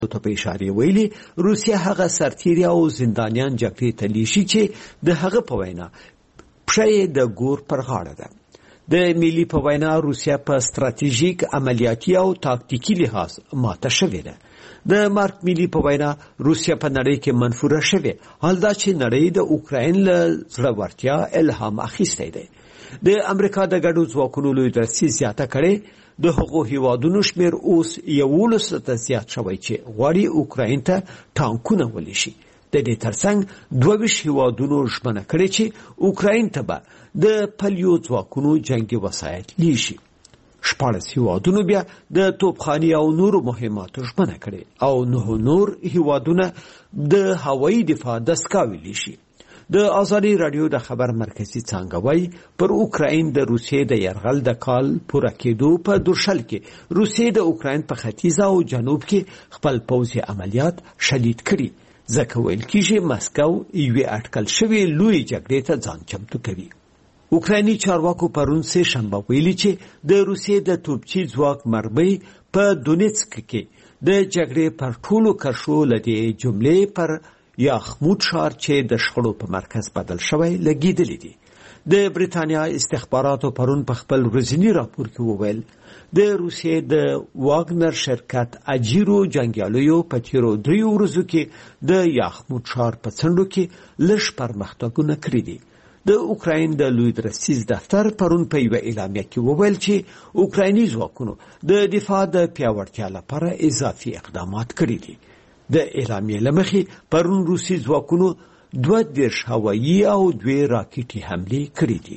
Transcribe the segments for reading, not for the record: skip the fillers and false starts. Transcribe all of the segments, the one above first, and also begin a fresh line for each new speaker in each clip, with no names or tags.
ته په اشاره ویلي روسیه هغه سرتیري او زندانیان جګړې ته لیشي چې د هغه په وینا پښه د ګور پر غاړه ده. د ملي په وینا روسیه په ستراتیژیک عملیاتي او تاکتیکي لحاظ ماته شوې ده. د مارک ملي په وینا روسیه په نړۍ کې منفوره شوې، حال دا چې نړۍ د اوکراین له زړورتیا الهام اخیستی دی. د امریکا د ګډو ځواکونو لوی درسي زیاته کړې، د هغو هیوادونو شمیر اوس 11 ته زیات شوی چې غواړي اوکراین ته ټانکونه ولیشي. د دې ترڅنګ 22 هیوادونو ژمنه کړې چې اوکراین ته به د پلیو ځواکونو جنگي وسایل لیشي. 14 هیوادونو بیا د توپخانې او نورو مهماتو ژمنه کړې او 9 نور هیوادونه د هوایي دفاع دستګاوې لیشي. د آزادي رادیو د خبر مرکزی څنګه وای پر اوکراین د روسیې د يرغل د کال پوره کېدو په درشل کې روسیې د اوکراین په ختیځ او جنوب کې خپل پوځي عملیات شدید کړي، ځکه ویل کېږي مسکو یوې اټکل شوې لوی جګړې ته ځان چمتو کوي. اوکرایني چارواکو پرون سه شنبه ویلي چې د روسیې د توپچي ځواک مرمۍ په دونیتسک کې د جګړې پر ټولو کرښو لدې جملې پر یاخمود ښار چې د شخړو په مرکز بدل شوی لګیدلی دی. د بریتانیا استخباراتو پرون په خپل ورځني راپور کې وویل د روسیې د واګنر شرکت اجیرو جنګیالیو په تیرو 3 ورځو کې د یاخمود ښار په څنډو کې لږ پرمختګونه کړي دي. د اوکراین د لوی درسیز دفتر پرون په یوه اعلامیه کې وویل چې اوکرایني ځواکونو د دفاع د پیاوړتیا لپاره اضافي اقدامات کړي دي. د اعلامیې له مخې پرون روسي ځواکونو 22 هوایي او 2 راکټي حملې کړې دي.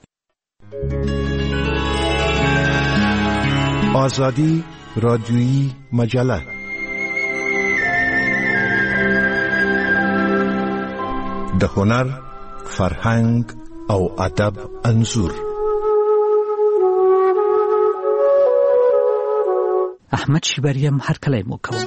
آزادی رادیویی مجله د هنر، فرهنګ او ادب انځور.
احمد شیبریم هر کله مو کوم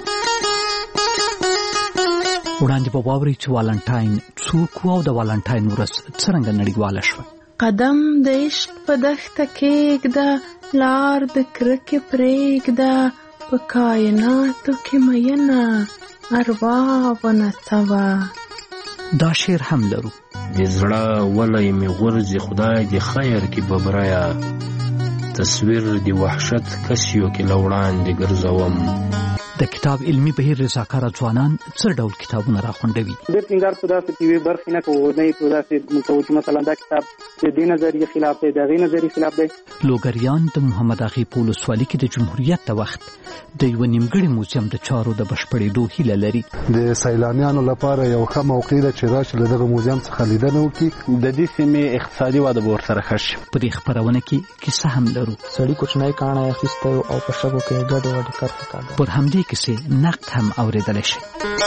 وړاندې په واوري چې والنټاین څوک او د والنټاین ورځ څنګه نړیواله شوه.
قدم د عشق په دښته کېږده، لار د کرکې پرېږده، په کائناتو کې مینه اروا ونڅوه.
دا شعر هم لرو.
د زړه ولی مې غورځي خدای دې خیر کې ببریا، تصویر دی وحشت کسیو کې لوړاندې ګرځوم.
د کتاب علمی بهیر رضاکاره ځوانان څه ډول کتابونه راخوندوي؟
ډېر ټینګار په داسې کې برخې نه کوو، نه یې په داسې کوو چې مثلا دا کتاب د دې نظریې خلاف دی، د هغې نظریې خلاف دی.
لوګریان د محمد اغې په ولسوالۍ کې د جمهوریت د وخت د یوه نیمګړي موزیم د چارو د بشپړېدو هیله لري.
د سیلانیانو لپاره یو ښه موقع ده چې راشي له دغه موزیم څخه لیدنه وکړي.
د دې سیمې اقتصادي وده به ورسره ښه شي.
په دې خپرونه کې کیسه هم لرو.
سړي کوچنی کاڼی اخیستی او په شګو کې ګډې وډې کرښې کاږه.
پر همدې کیسې نقد هم اورېدلی شي.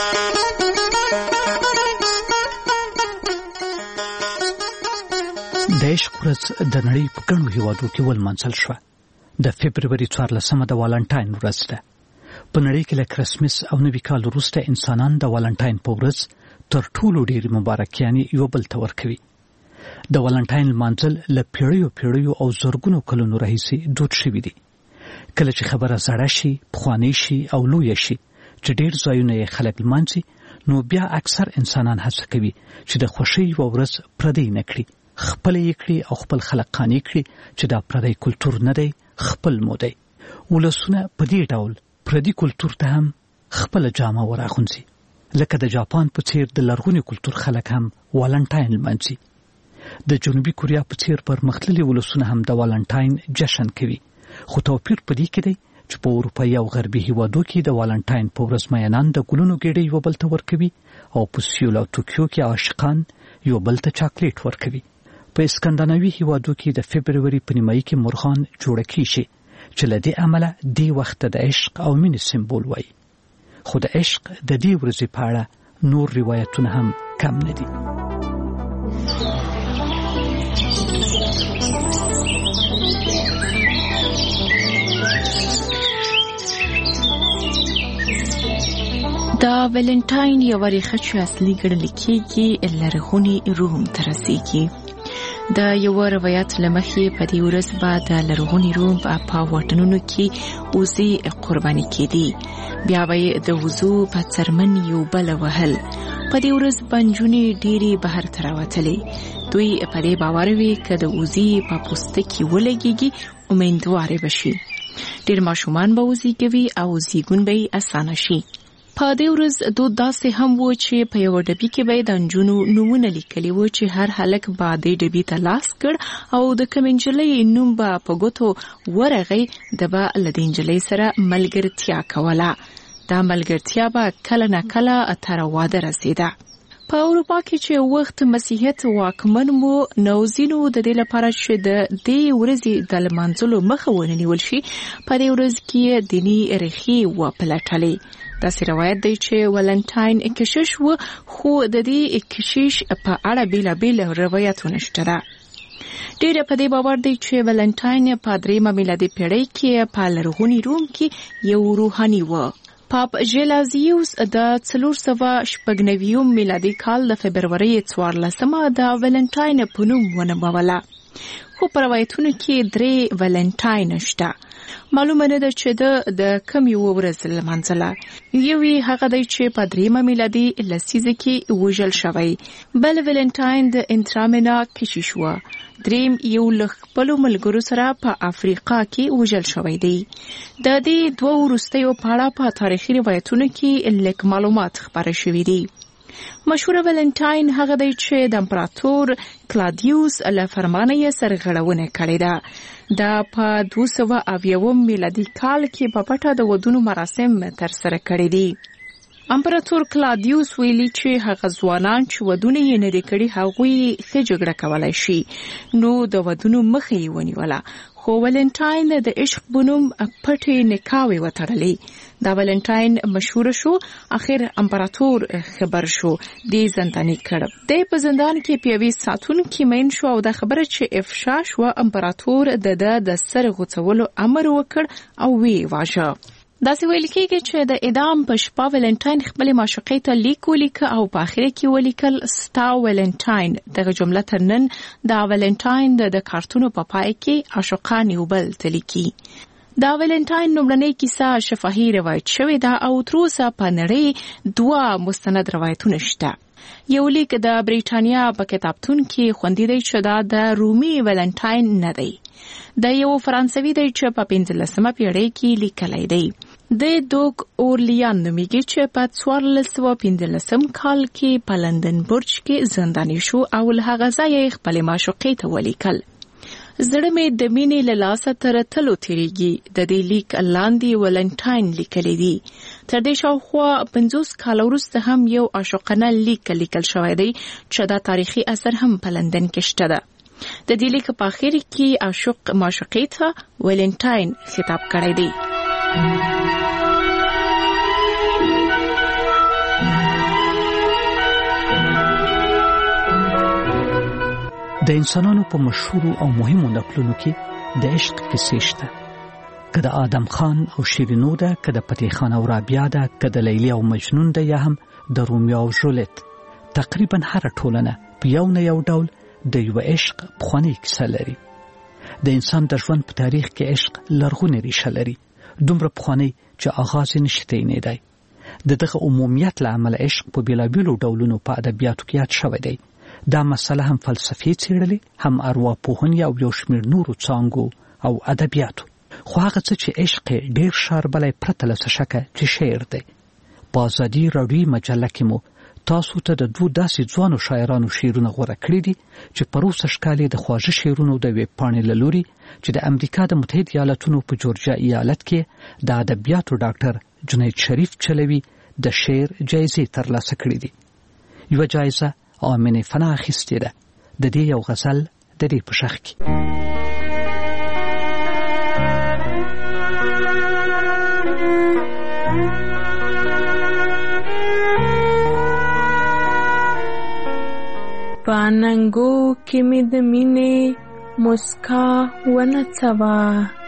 د عشق ورځ د نړۍ په ګڼو هیوادو کې ولمانځل شوه. د فبروري 14 د والنټاین ورځ ده. په نړۍ کې له کرسمس او نوي کال وروسته انسانان د والنټاین په ورځ تر ټولو ډېرې مبارکیانې یو بل ته ورکوي. د والنټاین لمانځل له پیړیو او زرګونو کلونو راهیسې دود شوي دي. کله چې خبره زړه شي، پخوانۍ شي او لویه شي چې ډېر ځایونه یې خلک لمانځي، نو بیا اکثر انسانان هڅه کوي چې د خوښۍ یوه ورځ پردی نه کړي، خپل یې کړي او خپل خلک قانع کړي چې دا پردی کلتور نه دی، خپل مو دی. ولسونه په دې ډول پردي کلتور ته هم خپله جامه وراغونځي. لکه د جاپان په څیر د لرغوني کلتور خلک هم والنټاین لمانځي. د جنوبي کوریا په څیر پرمختللي ولسونه هم د والنټاین جشن کوي. خو توپیر په دې کې دی چې په اروپایي او غربي هیوادو کې د والنټاین په ورځ مینان د ګلونو ګېډۍ یو بل ته ورکوي او په سیول او ټوکیو کې عاشقان یو بل ته چاکلیټ ورکوي. په اسکندناوي هیوادو کې د فبروري په نیمایي کې مرغان جوړه کیږي چې له دې امله دې وخت د عشق او مینې سمبول وایي. خو د عشق د دې ورځې په اړه نور روایتونه هم کم نه دي.
دا ولنټاین یو ریښه چې اصلي ګڼل کېږي لرغوني روم ته رسیږي.
د یو روایت لمخې په دې ورځ به د لرغوني روم په وطنونو کې اوزي قرباني کېدي، بیا به د وضو په څرمن یو بل وهل. په دې ورځ بنجونې ډېری بهر ته راوتلې. دوی په دې باور وي که د اوزي په پوستکي ولګېږي امیندوارې بشي. ډېر ماشومان به وزیږوي او زیږون به یې اسانه شي. په دې ورځ دود داسې هم و چې په یوه ډبي کې به یې د نجونو نومونه لیکلي و چې هر هلک به دې ډبي ته لاس کړ او د کومې نجلۍ نوم به په ګوتو ورغی د به له دې نجلۍ سره ملګرتیا کوله. دا ملګرتیا به کله نه کله تر واده رسېده. په اروپا کې چې وخت مسیحیت واکمن مو نو ځینو د دې لپاره چې د دې ورځې د لمانځلو مخه ونیول شي په دې ورځ کې دیني ریښې وپلټلې. داسې روایت دی چې ولنټاین کشش و، خو د دې کشش په اړه بیلابیل روایتونه شته. ډېر په دې باور دی چې ولنټاین په 3 میلادي پیړۍ کې په لرغوني روم کې یو روحاني و. پاپ ژیلازیوس د 496 میلادي کال د فبرورۍ 14 د ولنټاین په نوم ونوموله. خو په روایتونو کې 3 ولنټاین شته. معلومه نه ده چې د کوم یو ورځ لمانځله. یو هغه دی چې په 3 میلادي لسیزه کې وژل شوی، بل ولنټاین د انټرامینا کشیش و. دریم یو له خپلو ملګرو سره په افریقا کې وژل شوی دی. د دې دوه وروستیو په اړه په تاریخي روایتونو کې لږ معلومات خپاره شوي دي. مشهور ولنټاین هغه دی چې د امپراتور کلادیوس له فرمانه یې سرغړونه کړې ده. دا په 270 میلادي کال کې په پټه د ودونو مراسم ترسره کړي دي. امپراتور کلادیوس ویلي چې هغه ځوانان چې ودونه یې نه دي کړي هغوی ښه جګړه کولای شي، نو د ودونو مخه یې ونیوله. خو ولنټاین د عشق بنوم پټې نکاحوې وتړلې. دا ولنټاین مشهور شو، اخر امپراتور خبر شو، دې زنداني کړ. د په زندان کې پیوي ساتون کې مین شو او د خبره چې افشا شو امپراتور د سر غوڅولو امر وکړ او وی واژه. داسې ویل کېږي چې د اعدام په شپه ولنټاین خپل معشوقې ته لیک ولیکه او په اخر کې ولیکل ستا ولنټاین. دغه جمله تر نن د ولنټاین د کارتونو په پای کې عاشقان یو بل ته لیکي. دا ولنټاین لومړنۍ کیسه شفاهي روایت شوې ده او تر اوسه په نړۍ 2 مستند روایتونه شته. یو لیک د بریټانیا په کتابتون کې خوندي دی چې دا د رومي ولنټاین نه دی، د یو فرانسوي دی چې په 15مه پیړۍ کې لیکلی دی. د دوک اورلیان نومیږي چې په 1415 کال کې په لندن برج کې زنداني شو او له هغه ځایه خپل معشوقې ته ولیکل. زړه مې د مینې له لاسه تر تلو تیریږي. د دې لیک لاندې ولنټاین لیکلی دی. تر دې شاوخوا 50 کال وروسته هم یو عاشقانه لیک لیکل شوی دی چې دا تاریخي اثر هم په لندن کې شته ده. د دې لیک په اخر کې عاشق معشوقې ته ولنټاین خطاب کړی دی.
د انسانانو په مشهورو او مهمو نکلونو کې د عشق کیسې شته. که د آدم خان او شیرینو ده، که د فتح خان او رابعه ده، که د لیلی او مجنون ده، یا هم د رومیو او جولیت. تقریبا هر ټولنه په یو نه یو ډول د یو عشق پخوانی کیسه لري. د انسان د ژوند په تاریخ کې عشق لرغونې ریشه لري، دومره پخوانی چې آغاز یې نشته نه دی. دغه عمومیت له امله عشق په بیلابیلو ډولونو په ادبیاتو کې یاد شوی دی. دا مسله هم فلسفي څېړلې، هم ارواپوهنې او یو شمېر نورو څانګو او ادبیاتو. خو هغه څه چې عشق ډېر شاربلی پرته له څه شکه چې شعر دی. په ازادي راډیوي مجله کې مو تاسو ته د 2 داسې ځوانو شاعرانو شعرونه غوره کړي دي چې په 62 کال د خواږه شعرونو د ویب پاڼې له لوري چې د امریکا د متحده ایالاتونو په جورجیا ایالت کې د ادبیاتو ډاکټر جنید شریف چلوي د شعر جایزې ترلاسه کړې دي. یوه جایزه آمنه فنا اخیستې ده. د دې یو غزل د دې په شخ کې.
پاننګو کې مې د مینې مسکا ونڅوا،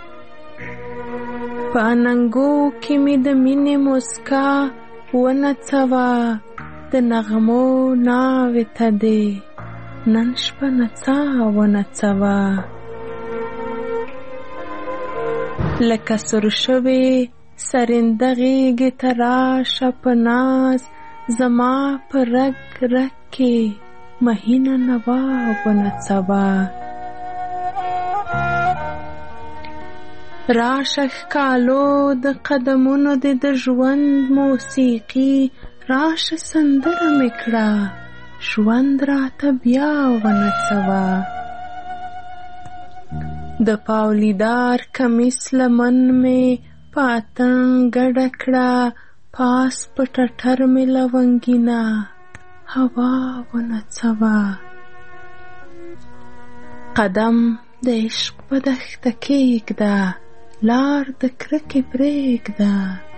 پاننګو کې مې د مینې مسکا ونڅوا، د نغمو ناوې ته دې نن شپه نڅا ونڅوه. لکه سر شوې سرنده غېږې ته راشه په ناز، زما په رګ رګ کې مهینه نوا ونڅوه. راشه ښکالو د قدمونو د ژوند موسیقي، راشه سندره مې کړه ژوند راته بیا ونڅوه. د پاولیدار کمیس لمن مې په اتڼ ګډه کړه، پاس په ټټر مې لونګینه هوا ونڅوه. قدم د عشق په دښته کېږده، لار د کرکې پرېږده.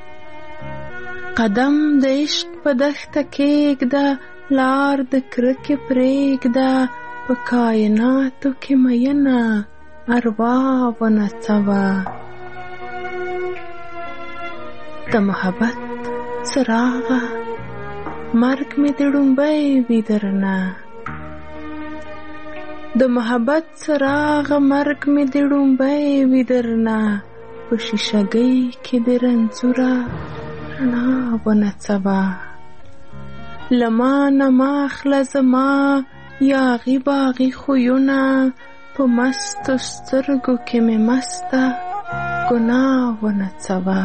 قدم د عشق په دښته کېږده، لار د کرکې پرېږده. په کائناتو کې مینه اروا ونڅوه. د محبت څراغه مرګ مې د ړومبی وي درنه. د محبت څراغه مرګ مې د ړومبی وي درنه. په شیشګۍ کې د رنځوره رڼا ونڅوه. له ما نه مه اخله زما یاغي باغي خویونه، په مستو سترګو کې مې مسته ګناه ونڅوه.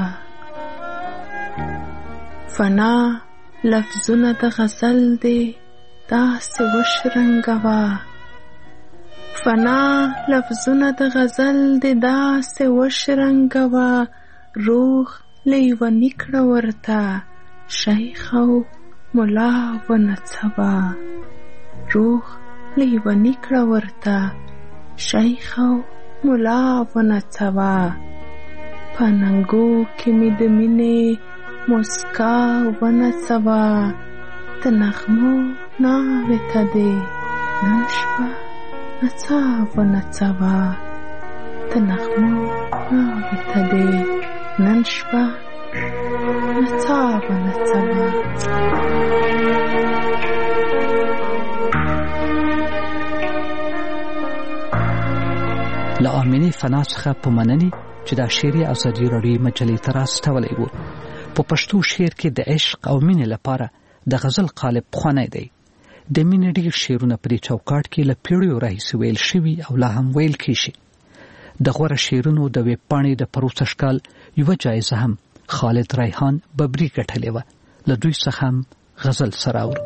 فنا لفظونه د غزل دې داسې وشرنګوه. فنا لفظونه د غزل دې داسې وشرنګوه. روح لیونی کړه ورته شیخ او ملا ونڅوه. روح لیونی کړه ورته شیخ او ملا ونڅوه. په ننګو کې مې د مینې مسکا ونڅوه. د نغمو ناوې ته دې نن شپه نڅا ونڅوه. د نغمو ناوې ته دې نن شپه نڅا ونڅوه.
له آمینې فنا څخه په مننې چې دا شعر یې ازادي راډیو مجلې ته راستولی و. په پښتو شعر کې د عشق او مینې لپاره د غزل قالب پخوانی دی. د مینې ډېر شعرونه په دې چوکاټ کې له پیړیو راهیسې ویل شوي او لا هم ویل کېږي. د غوره شعرونو د ویبپاڼې د پروسږ کال یوه جایزه هم خالد ریحان ببري ګټلې وه. له دوی څخه هم غزل سره اورو.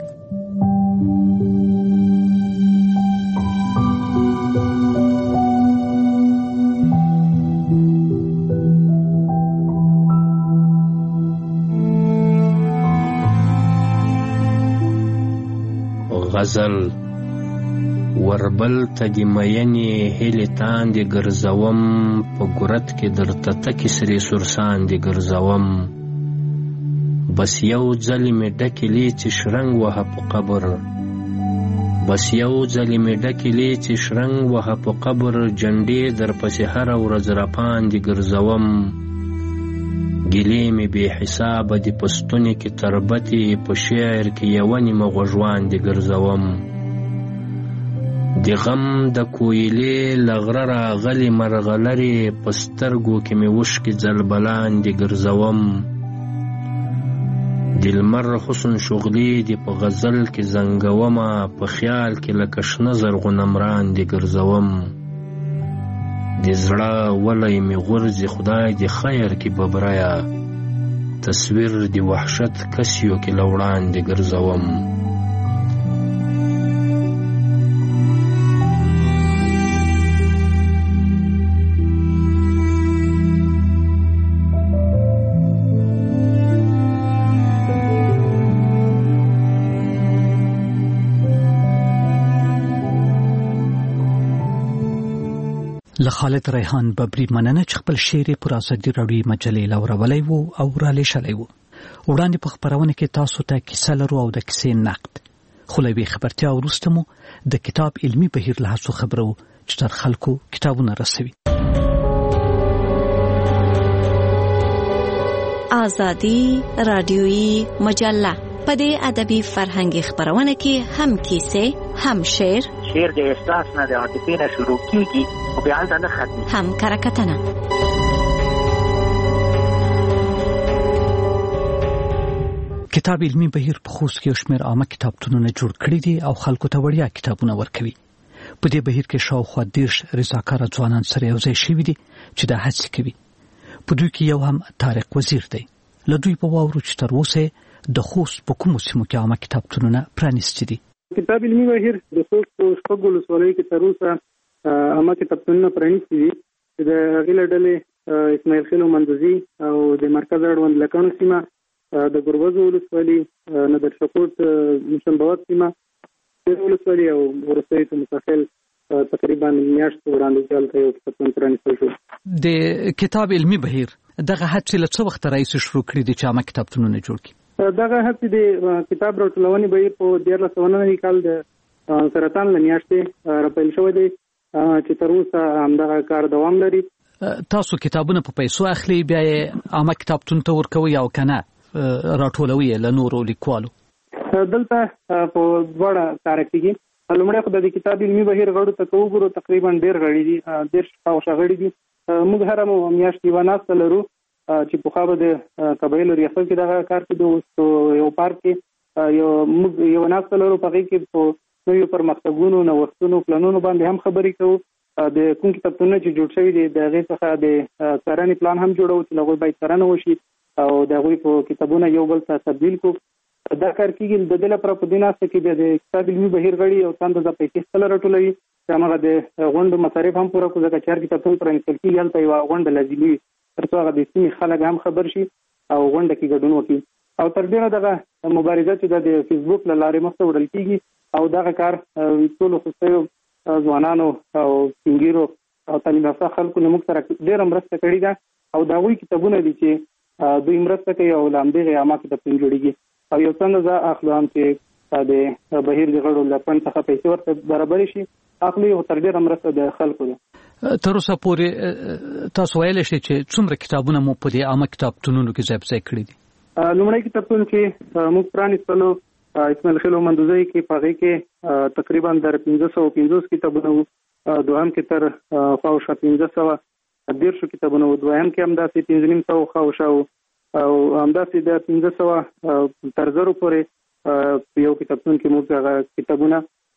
غزل وربل ته د مینې هیلې تاندې ګرځوم، په ګورت کې درته تکې سرې سرساندې ګرځوم. بس یو ځلې مې ډکې لیڅې شرنګ وهه په قبر، بس یو ځلې مې ډکې لیڅې شرنګ وهه په قبر. جنډې درپسې هره ورځ راپاندې ګرځوم. ګیلې مې بې حسابه دي په ستوني کې تربتې، په شعر کې یوه نیمه غوږواندې ګرځوم. د غم د کویلې له غره راغلې مرغلرې، په سترګو کې مې اوښکې ځلبلاندې ګرځوم. د لمر حسن شغلې دي په غزل کې زنګومه، په خیال کې لکه شنه زرغونه مراندې ګرځوم. د زړه ولی مې غورځي خدای دې خیر کې ببریا، تصویر د وحشت کسیو کې له وړاندې ګرځوم.
له خالد ریحان ببري مننه چې خپل شعر پر ازادي راډیو مجلې لورولی وو او را لیږلی وو. وړاندې په خپرونه کې تاسو ته کیسه لرو او د کیسې نقد. خو له یوې خبرتیا وروسته مو د کتاب علمي بهیر له هڅو خبرو چې تر خلکو کتابونه رسوي.
ازادي راډیوي مجله په دې ادبي فرهنګي خبرونه کې هم کیسې، هم شعر
د احساس نه د عاطفې نه شروع کیږي او بیا هلته نه ختمي،
هم کرکټنه.
کتاب علمي بهیر په خوست کې شمیر عامه کتابتونونه جوړ کړي دي او خلکو ته وړیا کتابونه ورکوي. په دې بهیر کې شاوخوا 10 رضاکاره ځوانان سره یو ځای شوي دي چې دا هڅه کوي. په دوی کې یو هم طارق وزیر دی. له دوی په واورو چې تر اوسه د خوست په کومو سیمو کې عامه کتابتونونه پرانیستي دي.
کتاب علمي بهیر د خوست په شپږ ولسوالۍ کې تر اوسه عامه کتابتونونه پرانیستي دي. د هغې له ډلې اسماعیل خیل مندوزي او د مرکز اړوند لکڼو سیمه، د ګربزو ولسوالي، نادر شکوت مشنبوت سیمه، ولسوالي او ورسته ته متخیل تقریبا میاشت وړاندې چالت یو کتابتون پرانیستل شو. د
کتاب علمي بهیر دغه هڅې له څه وخت راځي شروع کړې دي چې عامه کتابتونونه جوړ کړي؟
دغه هڅې د کتاب راټولونې بهیر په 1499 کال د سرطان له میاشتې راپیل شوی دی چې تر اوسه همدغه کار دوام لري.
تاسو کتابونه په پیسو اخلي بیا یې عامه کتابتون ته ورکوي او کنه راټولوي له نورو لیکوالو؟
دلته په دواړه کار کېږي. لومړی خو د کتاب علمي بهیر غړو ته وګورو، تقریبا ډېر غړي دي، 10 غړي دي. موږ هره میاشت یوه ناسته لرو چې پخوا به د قبایلو ریاست کې دغه کار کېده. اوس یو پارک کې موږ یوه ناسته لرو، په هغې کې په نویو پرمختګونو، نوښتونو، پلانونو باندې هم خبرې کوو. د کوم کتابتونونه چې جوړ شوي دي د هغې څخه د څارنې پلان هم جوړوو چې له هغوی باید څارنه وشي او د هغوی په کتابونه یو بل ته تبدیل کړو. دا کار کېږي د دې لپاره په دې ناسته کې بیا د کتاب علمي بهیر غړي او څه اندازه پیسې خپله راټولوي چې هماغه د غونډو مصارف هم پوره کړو، ځکه چې هر کتابتون پرانیستل کېږي هلته یوه غونډه لازمي وي تر څو هغه د سیمې خلک هم خبر شي او غونډه کې ګډون وکړي. او تر ډېره دغه مبارزه چې د فیسبوک له لارې مخته وړل کېږي او دغه کار ټولو خوستیو ځوانانو او سپینګیرو او تعلیم یافته خلکو له موږ سره ډېره مرسته کړې ده او د هغوی کتابونه دي چې دوی مرسته کوي او له همدغې عامه کتابتون جوړېږي او یو څه اندازه اخلو هم چې د بهیر د غړو له فنډ څخه پیسې ورته برابرې شي اخلي او تر ډېره مرسته د خلکو ده.
تر اوسه پورې تاسو ویلی شئ چې څومره کتابونه مو په دې عامه کتابتونونو کې ځای په ځای کړي دي؟
لومړی کتابتون چې موږ پرانیستلو اسماعیل خیل مندوزي کې، په هغې کې تقریبا در 550 کتابونه وو. دوهم کې تر خواوشا 1510 کتابونه وو. دویم کې همداسې 500 خواوشا وو او همداسې د 1500 تر 1000 پورې یو کتابتون کې موږ هغه کتابونه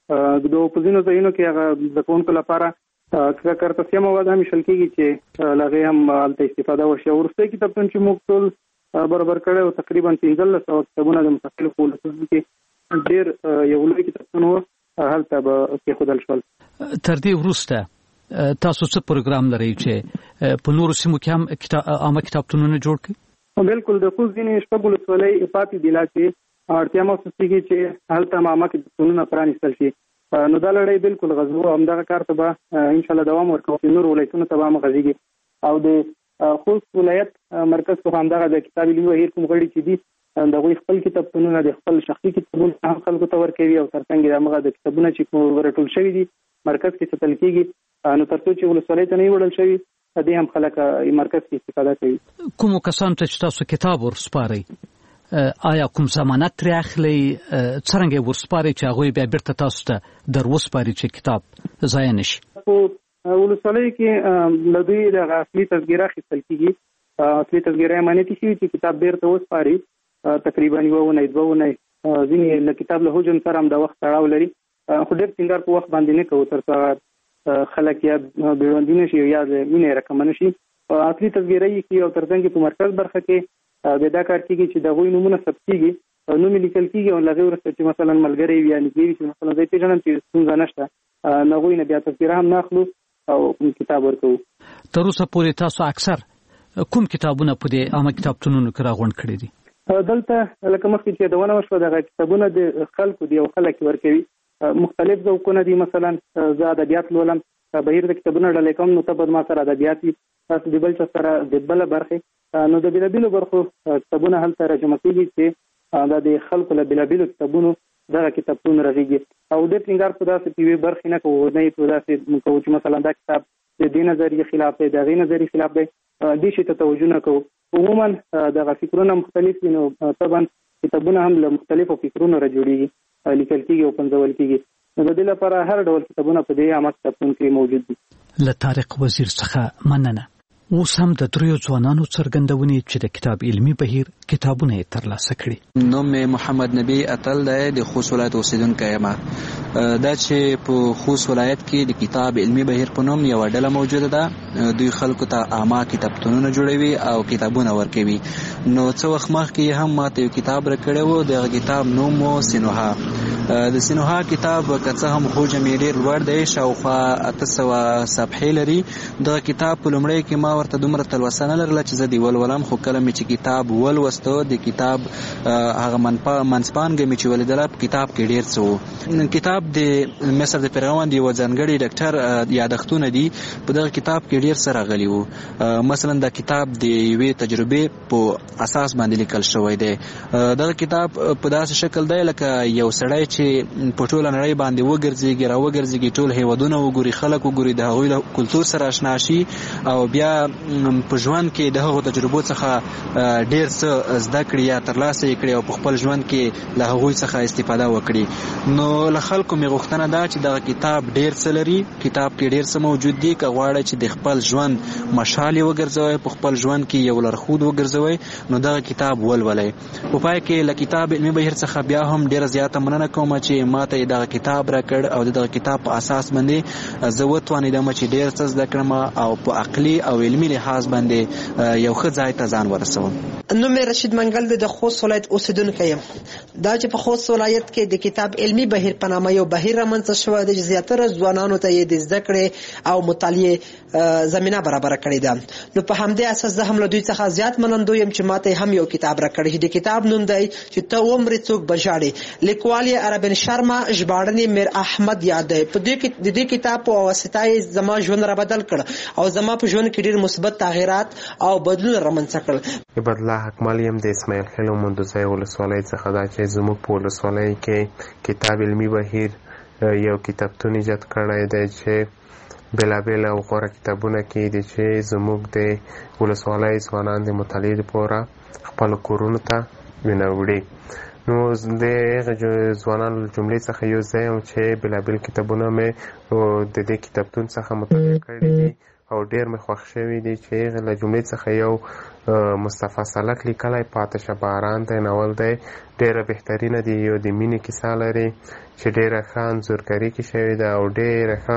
د اپوزینو ځایونو کې هغه د کوونکو لپاره کارتسیه مواد هم ایښل کېږي چې له هغې هم هلته استفاده وشي. وروستی کتابتون چې موږ ټول برابر کړی و تقریبا 1500 کتابونه د مختلفو ولسونو کې ډېر یو لوی کتابتون و، هلته به کېښودل شول.
تر دې وروسته تاسو څه پروګرام لرئ چې په نورو سیمو کې هم عامه کتابتونونه جوړ کړئ؟
بالکل، د خوست ځینې شپږ ولسوالۍ پاتې دي لا چې اړتیا محسوسېږي چې هلته عامه کتابتونونه پرانیستل شي. نو دا لړۍ بالکل غځو او همدغه کار ته به انشاءالله دوام ورکوو چې نور ولایتونو ته به هم غځېږي او د خوست ولایت مرکز څخه همدغه د کتاب علمي بهیر کوم غړي چې دي د هغوی خپل کتابتونونه د خپل شخصي کتابونه هم خلکو ته ورکوي او تر څنګ د همغه د کتابونه چې راټول شوي دي مرکز کې ساتل کېږي نو تر څو چې ولسوالۍ ته نه وي وړل شوي دې هم خلک مرکز کې استفاده کوي.
کومو کسانو ته چې تاسو کتاب ورسپارئ آیا کوم ضمانت ترې اخلئ؟ څرنګه یې ورسپارئ چې هغوی بیا بیرته تاسو ته در وسپاري چې کتاب ضایع نه شي؟
په ولسوالیو کې له دوی دغه اصلي تذکره اخیستل کېږي. اصلي تذکره امانتي شوي چې کتاب بیرته وسپاري تقریبا یوه اونۍ 2 اونۍ. ځینې له کتاب له حجم سره هم د وخت تړاو لري خو ډېر ټینګار په وخت باندې نه کوو تر څو خلک یا بیړندي نه شي یا د مینې رقمه نه شي. اصلي تذکره یې کېږي او تر څنګ په مرکز برخه کې بیا دا کار کېږي چې د هغوی نومونه ثبت کېږي، نوم یې لیکل کېږي او له هغې وروسته چې مثلا ملګری وي یا نږدې وي چې مثلا زه یې پېژنم چې ستونزه نشته له هغوی نه بیا تذکره هم نه اخلو او کتاب ورکوو.
تر اوسه پورې تاسو اکثر کوم کتابونه په دې عامه کتابتونونو کې راغونډ کړي دي؟
دلته لکه مخکې چې یادونه وشوه دغه کتابونه د خلکو دي او خلک یې ورکوي. مختلف ذوقونه دي، مثلا زه ادبیات لولم، بهیر د کتابونو ډلې کوم نو ته به ما سره ادبیات وي، تاسو د بل چا سره د بله برخې نو د بېلابېلو برخو کتابونه هلته راجمع کېږي چې دا د خلکو له بېلابېلو کتابونو دغه کتابتون رغېږي او ډېر ټینګار په داسې په یوې برخې نه کوو، نه یې په داسې کوو چې مثلا دا کتاب د دې نظریې خلاف دی، د هغې نظریې خلاف دی، دې شي ته توجه نه کوو. عموما دغه فکرونه مختلف دي نو طبعا کتابونه هم له مختلفو فکرونو را جوړېږي، لیکل کېږي او پنځول کېږي. د دې لپاره هر ډول کتابونه په دې عامه کتابتون کې موجود دي.
له طارق وزیر څخه مننه. اوس هم د دریو ځوانانو څرګندونې چې د کتاب علمي بهیر کتابونه یې ترلاسه کړي.
نوم محمد نبی اتل دی، د خوست ولایت اوسیدونکی یم. دا چې په خوست ولایت کې د کتاب علمي بهیر په نوم یوه ډله موجوده ده. دوی خلکو ته عامه کتابتونونه جوړوي او کتابونه ورکوي. نو څه وخت مخکې هم ماته یو کتاب راکړی و، دغه کتاب نوم و سینوها. د سینوها کتاب که څه هم حجم یې ډېر لوړ دی، شاوخوا 800 صفحې لري. دغه کتاب په لومړی کې ما ورته دومره تلوسه نه لرله چې زه دې ولولم، خو کله مې چې کتاب ولوسته، د کتاب هغه منځپانګه مې چې ولیدله، په کتاب کې ډېر څه و. کتاب د مصر د فرعون یوه ځانګړي ډاکټر یادښتونه دي. په دغه کتاب کې ډېر څه راغلي وو. مثلا دا کتاب د یوې تجربې په اساس باندې لیکل شوی دی. دغه کتاب په داسې شکل دی لکه یو سړی چې په ټوله نړۍ باندې وګرځېږي، راوګرځېږي، ټول هیوادونه وګوري، خلک وګوري، د هغوی له کلتور سره اشنا شي او بیا په ژوند کې د هغو تجربو څخه ډېر څه زده کړي یا ترلاسه یې کړي او په خپل ژوند کې له هغوی څخه استفاده وکړي. نو له خلکو مې غوښتنه ده چې دغه کتاب ډېر څه لري، کتاب کې ډېر څه موجود دي. که غواړئ چې د خپل ژوند مشال یې وګرځوئ، په خپل ژوند کې یو لارښود وګرځوئ، نو دغه کتاب ولولئ. په پای کې له کتاب علمي بهیر څخه بیا هم ډېره زیاته مننه کوم چې ماته یې دغه کتاب راکړ او د دغه کتاب په اساس باندې زه وتوانېدم چې ډېر څه زده کړم او په عقلي او علمي لحاظ باندې یو ښه ځای ته ځان ورسوم.
نوم مې رشید منګل دی، د خوست ولایت اوسیدونکی یم. دا چې په خوست ولایت کې د کتاب علمي بهیر په نامه یو بهیر رامنځته شوی دی چې زیاتره ځوانانو ته یې د زده کړې او مطالعې زمینه برابره کړې ده. نو په همدې اساس زه هم له دوی څخه زیات منندوی یم چې ماته هم یو کتاب راکړی. د کتاب نوم دی چې ته عمر څوک بژاړي، لیکوال یې عربن شرما، ژباړن میر احمد یاد دی. په دې کتاب په واسطه یې زما ژوند را بدل کړ او زما په ژوند کې ډېر مثبت تغیرات او بدلون رامنځته کړل.
عبدالله حکمل یم، د اسماعیل خیل مندوزی ولسوالۍ څخه. دا چې زموږ په ولسوالۍ کې کتاب علمي بهیر یو کتابتون ایجاد کړی دی چې بېلابېل او غوره کتابونه کې دي چې زموږ د ولسوالۍ ځوانان د مطالعې لپاره خپلو کورونو ته وړي. نو د هغه ځوانانو جملې څخه یو ځای یم چې بېلابېل کتابونه مې د دې کتابتون څخه مطالعه کړي دي او ډېر مې خوښ شوي دي چې هغې له جملې څخه یو مصطفی سالک لیکلی پاتشه باران دی ناول دی، ډېره بهترینه دی. یو د مینې کیسه لري چې ډېره ښه انځورګري کې شوې ده او ډېره ښه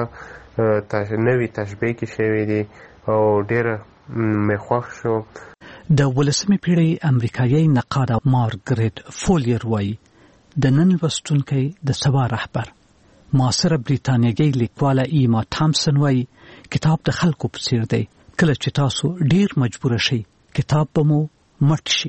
نوې تشبیه کې شوې دي او ډېره مې خوښ شو.
د 18مې پیړۍ امریکایي نقاد مارګریت فولیر وایي د نن لوستونکی د سبا رهبر. معاصره بریتانیایي لیکواله ایما تامسن وایي کتاب د خلکو په څیر دی، کله چې تاسو ډیر مجبور شئ کتاب به مو مټ شي.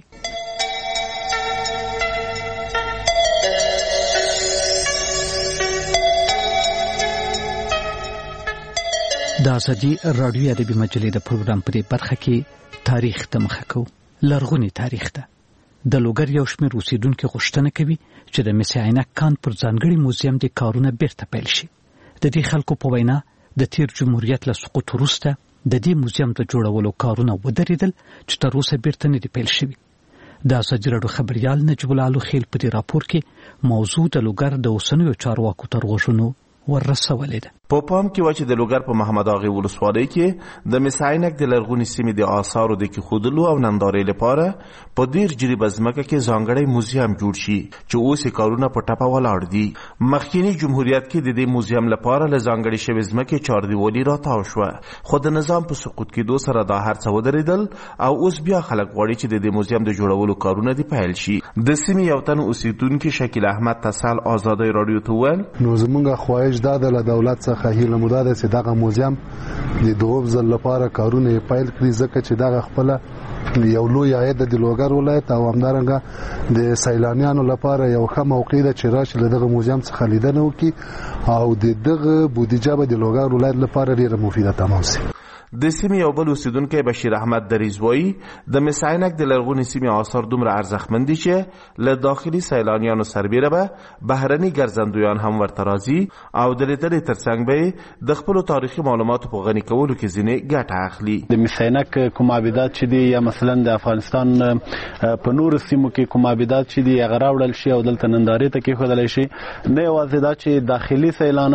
د ازادي راډیو ادبي مجلې د پروګرام په دې برخه کې تاریخ ته مخه کوو. لرغونی تاریخ ته د لوګر یو شمېر اوسیدونکو غوښتنه کوي چې د مس عینک کان پر ځانګړي موزیم د کارونه بیرته پیل شي. د دې خلکو په وینا د تیر جمهوریت له سقوط وروسته د دې موزیم د جوړولو کارونه ودرېدل چې تر اوسه بیرته نه دي پیل شوي. د ازادي راډیو خبريال نجیب الله لوخیل په دې راپور کې موضوع د لوګر د اوسنیو چارواکو تر غوږونو ورسولې ده.
په پام کې و چې د لوګر په محمد اغا ولسوالۍ کې د مس عینک د لرغونې سیمې د آثارو د کېښودلو او نندارې لپاره په ډېر جریبه ځمکه کې ځانګړی موزیم جوړ شي چې اوس یې کارونه په ټپه ولاړ دي. مخکینی جمهوریت کې د دې موزیم لپاره له ځانګړې شوې ځمکې چاردیوالي راتاو شوه، خو د نظام په سقوط کېدو سره دا هر څه ودرېدل او اوس بیا خلک غواړي چې د دې موزیم د جوړولو کارونه دې پیل شي. د سیمې یو تن اوسیدونکي شکیل احمد تسل ازادي راډیو ته وویل
نو زمونږ خواهش دا ده له دولت څخه هیله مو دا ده چې دغه موزیم د دویم ځل لپاره کارونه یې پیل کړي، ځکه چې دغه خپله یو لوی عاید د لوګر ولایت او همدارنګه د سیلانیانو لپاره یو ښه موقع ده چې راشي له دغه موزیم څخه لیدنه وکړي او د دغه بودیجه به د لوګر ولایت لپاره ډېره مفیده تمام شي.
د سیمې یو بل اوسیدونکی بشیر احمد دریز وایي د مس عینک د لرغونې سیمې آثار دومره ارزښتمن دي چې له داخلي سیلانیانو سربیره به بهرني ګرځندویان هم ورته راځي او د لیدلې ترڅنګ به د خپلو تاریخي معلوماتو په غني کولو کې ځینې ګټه اخلي.
د مس عینک کوم عابدات چې دي یا مثلا د افغانستان په نورو سیمو کې کوم عابدات چې دي هغه راوړل شي او دلته نندارې ته کېښودلی شي، نه یوازې دا چې داخلي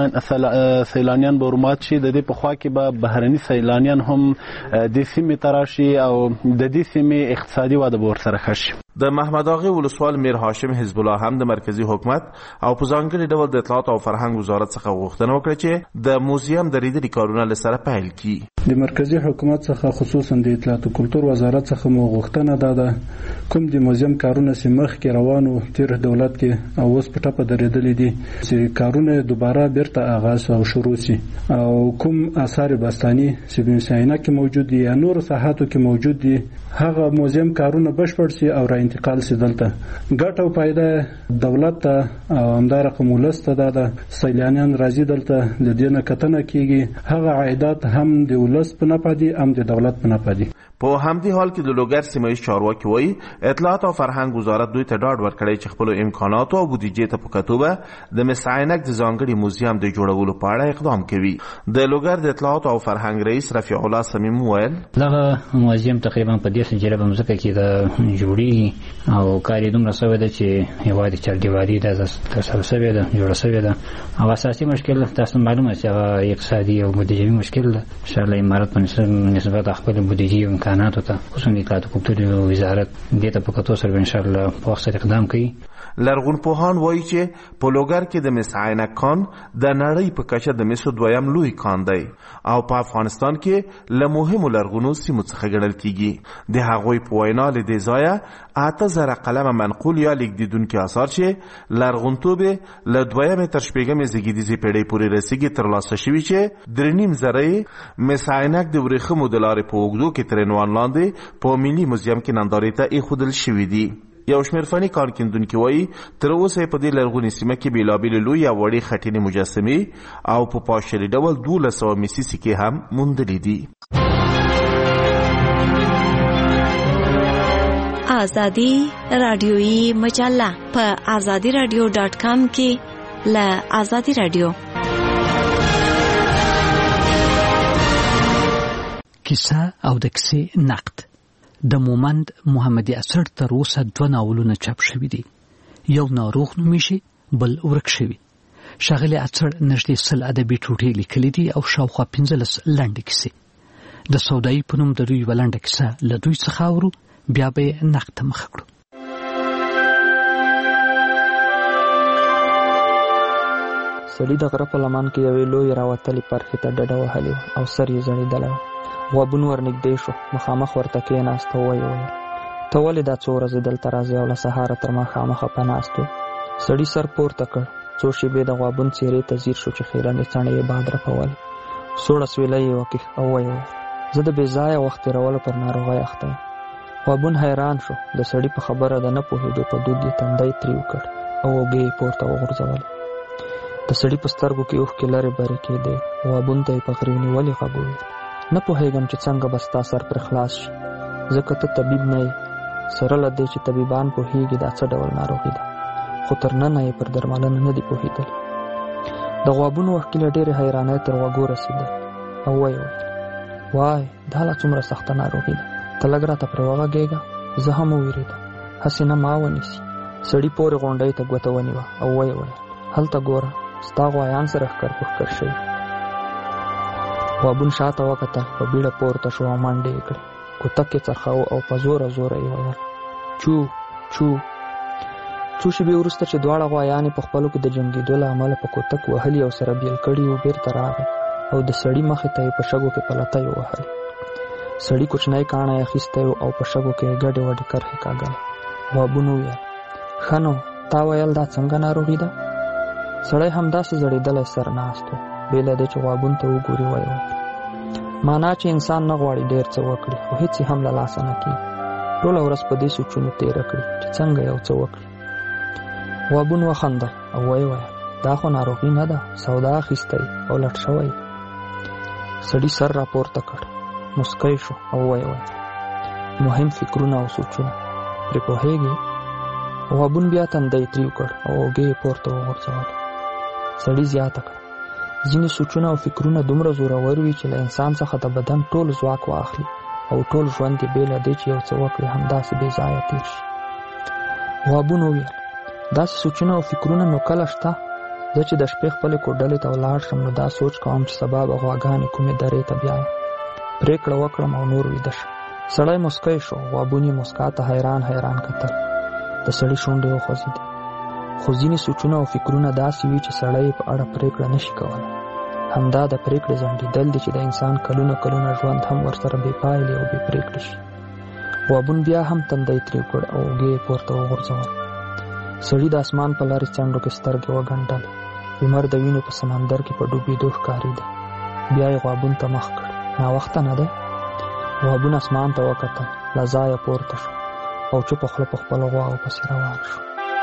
سیلانیان به ورمات شي، د دې په خوا کې به بهرني سیلانیان هم د سیمې ته راشي او د دې سیمې اقتصادي وده به ورسره ښه شي.
د محمد اغا ولسوال میر هاشم حزب الله هم د مرکزی حکومت او په ځانګړي ډول د اطلاعات او فرهنګ وزارت څخه غوښتنه وکړه چې د موزیم د لیدلي کارونه له سره پیل کړي.
د مرکزی حکومت څخه خصوصا د اطلاعات او کلتور وزارت څخه مو غوښتنه ده کوم د موزیم کارونه چې مخکې روانو تیر دولت کې او اوس په ټاپه درېدلې دي چې کارونه دوباره بیرته آغاز او شروع شي او کوم آثار باستاني چې په مس عینک کې موجود دي یا نور ساحاتو کې موجود دي هغه موزیم کارونه بشپړ شي او را انتقال شي دلته. ګټه او فائدہ دولت ته او همدارقه ولس ته ده. سیلانیان راځي دلته د دې نه کتنه کیږي، هغه عایدات هم د ولس په نفع دي هم د دولت په نفع دي.
په همدې حال کې د لوګر سیمه چارواکي وایي اطلاعات او فرهنګ وزارت دوی ته ډاډ ورکړی چې خپل امکانات او بودیجې ته په کتو به د مس عینک د ځانګړي موزیم د جوړولو په اړه اقدام کوي. د لوګر د اطلاعات او فرهنګ رئیس رفیع الله صمیم وویل
دغه موزیم تقریبا په دې سنجره په مځکه کې د جوړي او کار یې دومره سوی ده چې هیواد چارګیوالي د ترسره سوی ده جوړه سوی ده او اساسي مشکل تاسو معلومه چې هغه اقتصادي او بودیجوي مشکل ده. انشاءالله امارات په نسبت خپل بودیجې او امکاناتو ته خصوصا اطلاعات او کلتور وزارت دې ته په کتو سره انشاءالله په وخت سره اقدام کوي.
لرغونپوهان وایي چې په لوګر کې د مس عینک کان د نړۍ په کچه د مسو دویم لوی کان دی او په افغانستان کې له مهمو لرغونو سیمو څخه ګڼل کیږي. د هغوی په وینا له دې ځایه 8000 قلمه منقول یا لیکدونکي آثار چې لرغونتوب له دویمې تر شپږمې زیږدیزې پیړۍ پورې رسیږي ترلاسه شوي چې 3.5 زره مس عینک د ورېښمو د لارې په اوږدو کې تر عنوان لاندې په ملي موزیم کې نندارې ته ایښودل شوي دي. یو شمېر فني کار کیندونکي وایي تر اوسه په دې لرغونې سیمه کې بېلابېلې لویې او وړې خټینې مجسمې او په پاشلي ډول 1200 مسي سکې هم موندلې دي.
آزادی رادیویی مجله په azadiradio.com کې له آزادی رادیو
کیسه او د کیسې نقد. د مومند محمدي اثر تر اوسه 2 ناولونه چاپ شوي دي. یو ناروغ نومیږي بل ورک شوي. ښاغلي اثر نږدې 100 ادبي ټوټې لیکلي دي او شاوخوا 15 لنډې کیسې. د سودایي په نوم د دوی یوه لنډه کیسه له دوی څخه اورو بیا به یې نقد ته مخه کړو.
سړي د غره په لمن کې یوې لویې راوتلې پرخې ته ډډه وهلې او سر یې ځړېدلی و. غوږونه ورنږدې شو، مخامخ ورته کېناست او ویې ویل ته ولې دا څو ورځې دلته راځې او له سهاره تر ماښامه خپه ناست وې؟ سړي سر پورته کړ، څو شېبې د غوابون څېرې ته ځیر شو چې خیرنې څڼې یې باد رپولې. سوړه سویله یې وکېښ او ویې ویل زه د بې ځایه وخت تېرولو پر ناروغۍ اخته یم. غوابون حیران شو، د سړي په خبره د نه پوهېدو په دود یې تندی تریو کړ او اوږې یې پورته وغورځولې. د سړي په سترګو کې اوښکې لرې برې کېدې. غوابون ته یې په غريو نیولې غږ وویل نه پوهېږم چې څنګه به ستا سر پر خلاص شي، ځکه ته طبیب نه یې. سره له دې چې طبیبان پوهېږي دا څه ډول ناروغي ده، خو تر ننه یې پر درملنه نه دي پوهېدلي. د غوابونو اوښکې له ډېرې حیرانۍ تر غوږو رسېدل او ویې ویل وای دا لا څومره سخته ناروغي ده، ته لږ راته پرې وغږېږه. زه هم ووېرېدم، هسې نه ما ونیسي. سړي پورې غونډۍ ته ګوته ونیوه او ویې ویل هلته ګوره ستا غوایان سره ښکر په ښکر شوي. غوابون شاته وکتل، په بیړه پورته شو او منډې یې کړې. کوتک یې څرخاوه او په زوره زوره یې ویل چو چو. څو شېبې وروسته چې دواړه غوایانې په خپلو کې د جنګېدو له امله په کوتک وهلي او سره بیل کړي وو بېرته راغی او د سړي مخې ته یې په شګو کې پلتۍ ووهلې. سړي کوچنی کاڼی اخیستی و او په شګو کې یې ګډې وډې کرښې کاږلې. غوابون وویل ښه نو تا ویل دا څنګه ناروغي ده؟ سړی همداسې زړېدلی سر ناست و، بې له دې چې غوابون ته وګوري ویې ویل معنا چې انسان نه غواړي ډېر څه وکړي خو هېڅ یې هم له لاسه نه کېږي. ټوله ورځ په دې سوچونو تېره کړي چې څنګه یو څه وکړي. غوابون وخندل او ویې ویل دا خو ناروغي نه ده، سودا اخیستی او لټ شوی. سړي سر راپورته کړ مسکی شو او وایي مهم فکرونه او سوچونه پرې پوهېږي. غوابون بیا تندی تریو کړ او اوږې یې پورته وغورځولې. سړي زیاته کړه ځینې سوچونه او فکرونه دومره زورور وي چې له انسان څخه د بدن ټول ځواک واخلي او ټول ژوند یې بې له دې چې یو څه وکړي همداسې بې ځایه تېر شي. غوابون وویل داسې سوچونه او فکرونه نو کله شته؟ زه چې د شپې خپلې کوډلې ته ولاړ شم نو دا سوچ کوم چې سبا به غواګانې کومې درې ته بیایم. پرېکړه وکړم او نور ویده شم. سړی مسکی شو. غوابون یې مسکا ته حیران حیران کتل. د سړي شونډې وخوځېدې. خو ځینې سوچونه او فکرونه داسې وي چې سړی په اړه پرېکړه نشي کولی. همدا د پرېکړې ځنډېدل دي چې د انسان کلونه کلونه ژوند هم ورسره بې پایلې او بې پرېکړې شي. غوابون بیا هم تندی تریو کړ او اوږې یې پورته وغورځول. سړي د اسمان په لارې څنډو کې سترګې وګنډلې. لمر د وینو په سمندر کې په ډوبېدو ښکارېده. بیا یې غوابون ته مخ کړ. ناوخته نه دی؟ غوابون اسمان ته وکتل. له ځایه پورته شو او چوپه خوله په خپلو غواوو پسې روان شو.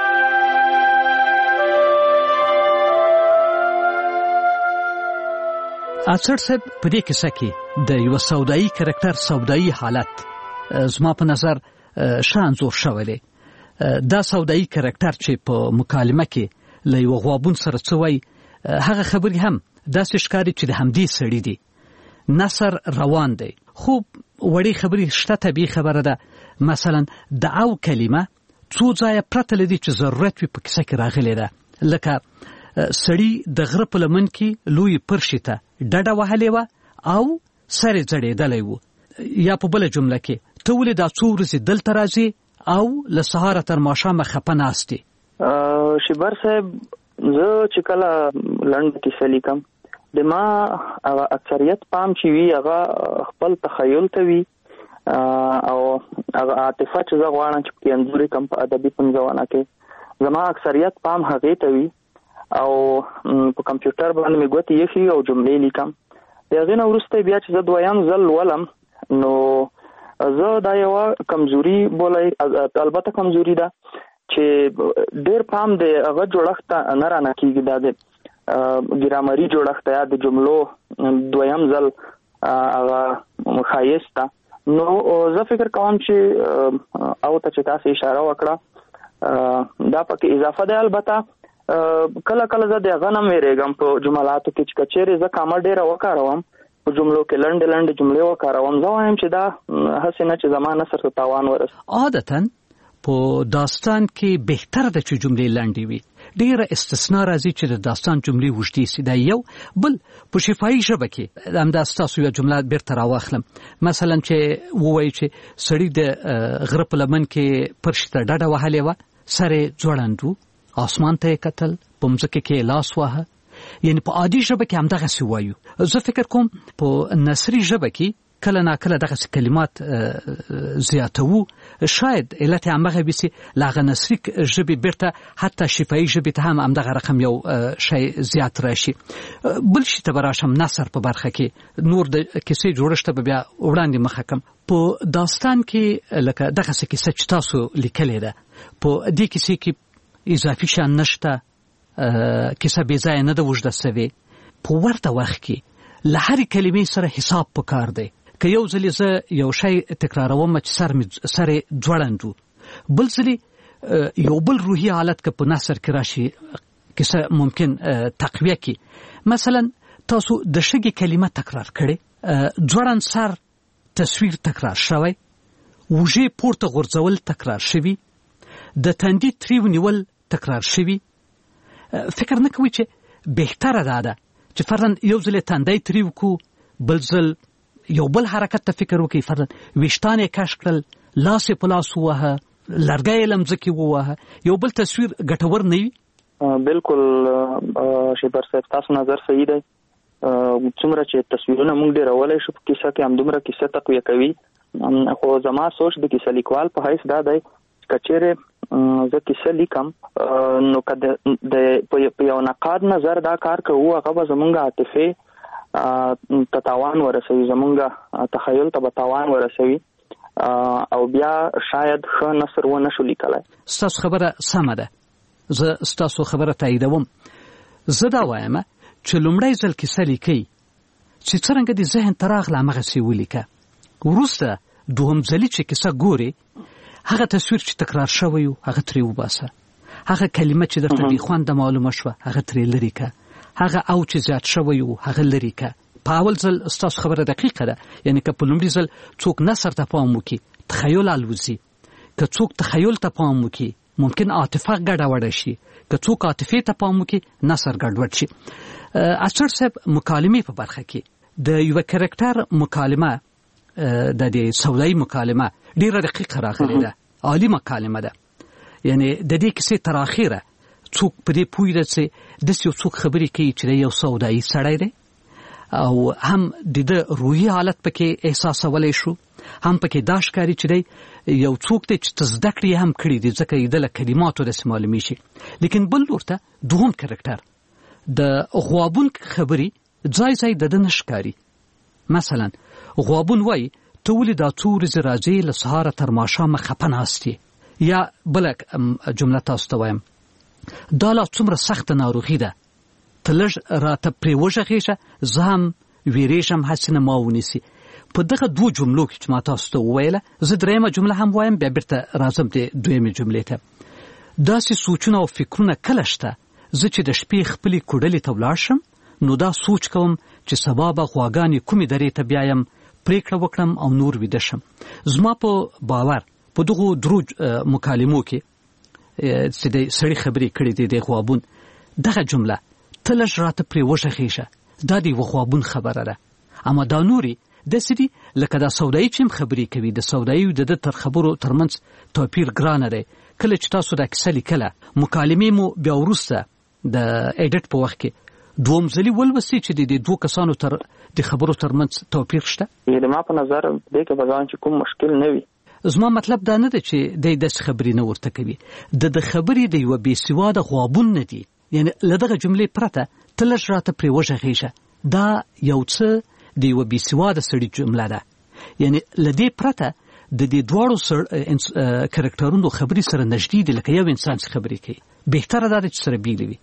اڅړ صاحب په دې کیسه کې د یو سودایي کرکټر سودایي حالت زما په نظر شانزور شوی دی. دا سودایي کرکټر چې په مکالمه کې له یو غوابون سره څه وایي هغه خبرې هم داسې ښکاري چې د همدې سړي دي. نثر روان دی خو وړې خبرې شته. طبیعي خبره ده مثلا د او کلمه څو ځایه پرته لدی چې ضرورت وي په کیسه کې راغلی ده. لکه سړي د غره په لمن کې لوی پرشي ته ډډه وهلې وه او سر یې ځړېدلی و. یا په بله جمله کې ته ولې دا څو ورځې دلته راځې او له سهاره تر ماښامه خفه ناست یې؟
شیبر صاحب زه چې کله لنډه کیسه لیکم د ما اکثریت پام چې وي هغه خپل تخیل ته وي او هغه عاطفه چې زه غواړم چې پکې انځور کړم په ادبي پنځونه کې زما اکثریت پام هغې ته وي او په کمپیوټر باندې مې ګوتې ایښي او جملې لیکم. د هغې نه وروسته بیا چې زه دویم ځل لولم نو زه دا یوه کمزوري بولئ، البته کمزوري ده چې ډېر پام د هغه جوړښت ته نه رانه کېږي. دا د ګرامري جوړښت یا د جملو دویم ځل هغه ښایست ده. نو زه فکر کوم چې او ته چې تاسو اشاره وکړه دا پکې اضافه ده. البته کله کله زه د هغه نه ویرېږم په جملاتو کې چې که چیرې زه کامه ډېره وکاروم په جملو کې لنډې لنډې جملې وکاروم زه وایم چې دا هسې نه چې زما نثر ته تاوان ورسوي.
عادتاً په داستان کې بهتره ده چې جملې لنډې وي. ډېره استثنا راځي چې د داستان جملې اوږدې سي. دا یو بل په شفاهي ژبه کې همدا ستاسو یوه جمله بیرته راواخلم. مثلا چې ووایي چې سړي د غره په لمن کې پرشي ته ډډه وهلې وه، سر یې ځوړند و، آسمان ته یې کتل، په مځکه کې لاس واهه. یعنی په عادي ژبه کې همدغسې وایو. زه فکر کوم په نثري ژبه کې کله ناکله دغسې کلمات زیاتوو. شاید علت یې همغه وي چې له هغه نثري ژبې بیرته حتی شفاهي ژبې ته هم همدغه رقم یو شی زیات راشي. بل شي ته به راشم نثر په برخه کې نور د کیسې جوړښت به بیا وړاندې مخه کړم. په داستان کې لکه دغسې کیسه چې تاسو لیکلې ده په دې کیسې کې اضافي شیان نشته، کیسه بې ځایه نه ده اوږده سوې. په ورته وخت کې له هرې کلمې سره حساب پکار دی. که یو ځلې زه یو شی تکراروم چې سر یې ځوړند و، بل ځلې یو بل روحي حالت که په نثر کې راشي کیسه ممکن تقویه کړي. مثلا تاسو د شګې کلمه تکرار کړې، ځوړند سر تصویر تکرار شوی، اوږې پورته غورځول تکرار شوي، د تندي تریو نیول تکرار شوي. فکر نه کوي چې بهتره ده چې فرضاً یو ځل تندی تریو کو، بل ځل یو بل حرکت ته فکر وکړي، فرضاً ویښتان یې کش کړل، لاس یې په لاس ووهه، لرګی یې لمځکې ووهه، یو بل تصویر ګټور نه وي؟
بالکل شیبر صاحب تاسو نظر صحیح دی. څومره چې تصویرونه موږ ډېرولی شو په کیسه کې همدومره کیسه تقویه کوي. خو زما سوچ د کیسه لیکوال په حیث دا دی که چیرې زه کیسه لیکم نو که په یو نقاد نظر دا کار کوو هغه به زمونږ عاطفې ته تاوان ورسوي، زمونږ تخیل ته به تاوان ورسوي او بیا شاید ښه نثر ونه شو لیکلی.
ستاسو خبره سمه ده، زه ستاسو خبره تاییدوم. زه دا وایم چې لومړی ځل کیسه لیکئ چې څرنګه دې ذهن ته راغله همغسې ولیکه. وروسته دوهم ځلې چې کیسه ګوري هغه تصویر چې تکرار شوی هغه ترې وباسه، هغه کلمه چې درته بې خونده معلومه شوه هغه ترې لرې که، هغه او چې زیات شوی هغه لرې که. په اول ځل ستاسو خبره دقیقه ده، یعنی که په لومړي ځل څوک نثر ته پام وکړي تخیل الوزي، که څوک تخیل ته پام وکړي ممکن عاطفه ګډوډه شي، که څوک عاطفې ته پام وکړي نثر ګډوډ شي. اچر صاحب مکالمې په برخه کې د یو کرکټر مکالمه د دې سودایي مکالمه ډیره دقیقه راغلې ده، عالی مکالمه ده. یعنی د دې کیسې تر اخره څوک په دې پوهیږي چې داسې یو څوک خبرې کوي چې یو سودایي سړی دی او هم د روحي حالت پکې احساسولی شو، هم پکې دا ښکاري چې دی یو څوک دی چې زده کړې هم کړي دي ځکه یې د له کلماتو داسې معلومې شي. لیکن بل لور ته دوهم کرکټر د غوابون خبرې ځای ځای د ده نه ښکاري. مثلا غوابون وایي ته ولې دا څو ورځې راځې له سهاره تر ماښامه خفه ناست یې، یا بله جمله تاسو ته وایم دا لا څومره سخته ناروغي ده، ته لږ راته پرې وغږېږه زه هم ویرېږم هسې نه ما ونیسي. په دغه دوه جملو کې چې ما تاسو ته وویله زه درېیمه جمله هم وایم بیا بیرته راځم د دویمې جملې ته. داسې سوچونه او فکرونه کله شته زه چې د شپې خپلې کوډلې ته ولاړ شم نو دا سوچ کوم چې سبا به غواګانې کومې درې ته بیایم پریکړه وکړم او نور ویده شم. زما په باور په دغو درو مکالمو کې چې د سړي خبرې کړې دي د غوابون دغه جمله ته لږ راته پرې وغږېږه دا د یوه غوابون خبره ده، اما دا نورې داسې دي لکه دا سودایي چې هم خبرې کوي د سودایي د ده تر خبرو ترمنځ توپیر ګرانه دی. کله چې تاسو دا کیسه لیکله مکالمې مو بیا وروسته د ایډیټ په وخت کې دوم ځلې ولوستې چې د دوه کسانو تر د خبرو ترمنځ توپیر شته؟
ما په نظر دې کې به ځان چې کوم مشکل نه وي.
زما مطلب دا نه ده چې دی داسې خبرې نه ورته کوي، د خبرې د یوه بېسواده غوابون نه دي، یعنی له دغه جملې پرته ته لږ راته پرې وغږېږه دا یو څه د یوه بېسواده سړي جمله ده. یعنی له دې پرته د دې دواړو کرکټرونو خبرې سره نږدې دي لکه یو انسان چې خبرې کوي. بهتره دا ده چې سره بېلې وي.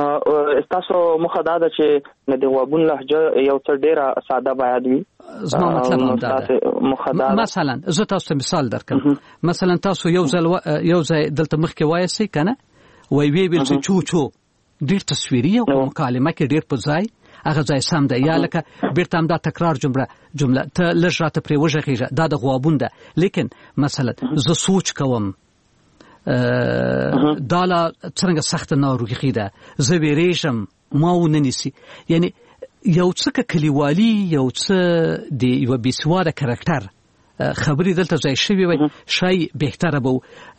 ستاسو موخه دا ده چې د غوابون لهجه یو څه ډېره ساده باید وي.
زما مطلب هم دا ده. مثلا زه تاسو ته مثال درکړم، مثلا تاسو یو ځای دلته مخکې وایاستئ که نه وایي ویل چې چو چو ډېر تصویري او مکالمه کې ډېر په ځای هغه ځای سم ده، یا لکه بیرته همدا تکرار جمله ته لږ راته پرې وغږېږه دا د غوابون ده. لیکن مثلا زه سوچ کوم دا لا څرنګه سخته ناروغي ده، زه ویرېږم ما ونه نیسي. یعنی یو څه که کلیوالي یو څه د یوه بېسواده کرکټر خبرې دلته ځای شوي وای شاید بهتره به و.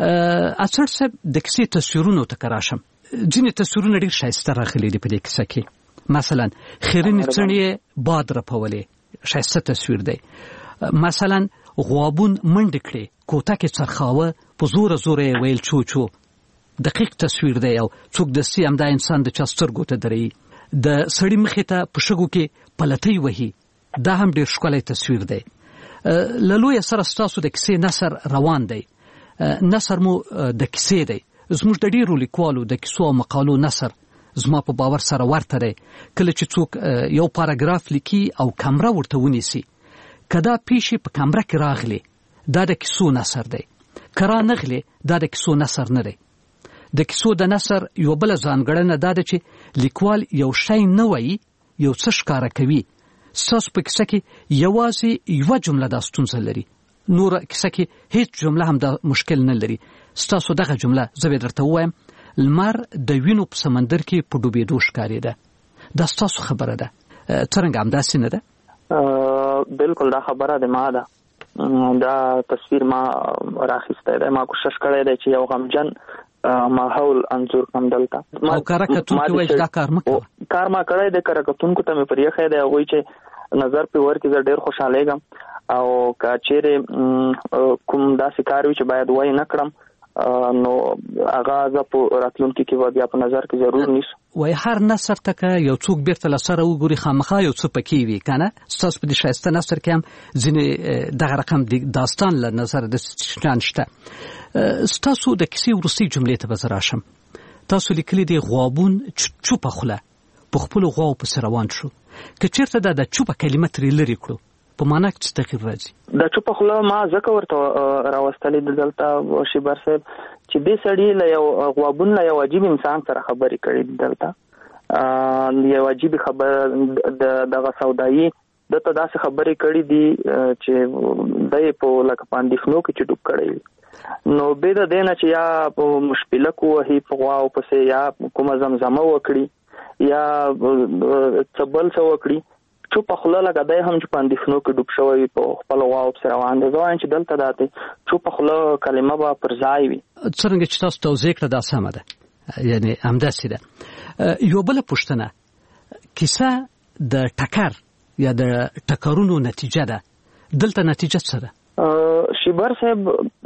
اڅر صاحب د کیسې تصویرونو ته که راشم ځینې تصویرونه ډېر ښایسته راغلي دي په دې کیسه کې. مثلا خیرنې څڼې باد رپولې ښایسته تصویر دی. مثلا غوابون منډې کړې کوټه کې څرخاوه په زوره زوره یې ویل چو چو دقیق تصویر دی او څوک دستي همدا انسان د چا سترګو ته درېږي. د سړي مخې ته په شګو کې پلتۍ وهي دا هم ډېر ښکلی تصویر دی. له لویه سره ستاسو د کیسې نثر روان دی، نثر مو د کیسې دی. زموږ د ډېرو لیکوالو د کیسو او مقالو نثر زما په باور سره ورته دی. کله چې څوک یو پاراګراف لیکي او کمره ورته ونیسي که دا پیښې په کمره کې راغلي دا د کیسو نثر دی، که را نغلي دا د کیسو نثر نه دی. د کیسو د نثر یو بله ځانګړنه دا ده چې لیکوال یو شی نه وایي یو څه ښکاره کوي. ستاسو په کیسه کې یوازې یوه جمله دا ستونزه لري، نوره کیسه کې هیڅ جمله هم دا مشکل نه لري. ستاسو دغه جمله زه به درته ووایم لمر د وینو په سمندر کې په ډوبېدو ښکارېده. دا ستاسو خبره ده، څرنګه همداسې نه ده؟
بالکل دا خبره د ما ده. دا تصویر ما راخیستی دی، ما کوشش کړی دی چې یو غمجن ماحول انځور کړم دلته.
او کاره کتونکي وایي چې دا کار مه کوه.
کار ما کړی دی، کاره کتونکو ته مې پر ایښی دی، هغوی چې نظر پرې ورکړي زه ډېر خوشحالېږم. او که چیرې کوم داسې کار وي چې باید وایي نه کړم نو هغه زه په راتلونکي کې به بیا په نظر کې ضرور نیسم.
وایي هر نثر ته که یو څوک بیرته له سره وګوري خامخا یو څه پکې وي که نه. ستاسو په دې ښایسته نثر کې هم ځینې دغه رقم داستان له نظره داسې شیان شته. ستاسو د کیسې وروستۍ جملې ته به زه راشم. تاسو لیکلي دی غوابون چوپه خوله په خپلو غواو پسې روان شو. که چېرته دا د چوپه کلمه ترې لرې کړو په په معنا کې څه تغیر راځي؟
د چوپه خوله ما ځکه ورته راوستلې دلته شیبر صاحب چې دې سړي له یو غوابون له یو عجیب انسان سره خبرې کړې دلته یو عجیب خبر دغه سودایي دته داسې خبرې کړې دي چې د په لکه پاندېښنو کې چې ډوب کړی نو به د دینه چې یا په مشکله کوه په غوا او پسې یا کومه زمزمه وکړي یا څبل څه وکړي چوپ خله لګا دای هم چې پاندېښنو کې ډوب شوی په خپل غوا او سره روان دي ځوان چې دلته داته چوپ خله کلمه به پر ځای وي
څنګه چې تاسو توضیح کړه دا سمه ده یعنی همداسې ده. یو بل پوښتنه کیسه د ټکر یا د ټکرونو نتیجه ده دلته نتیجه څه ده؟
شیبر صاحب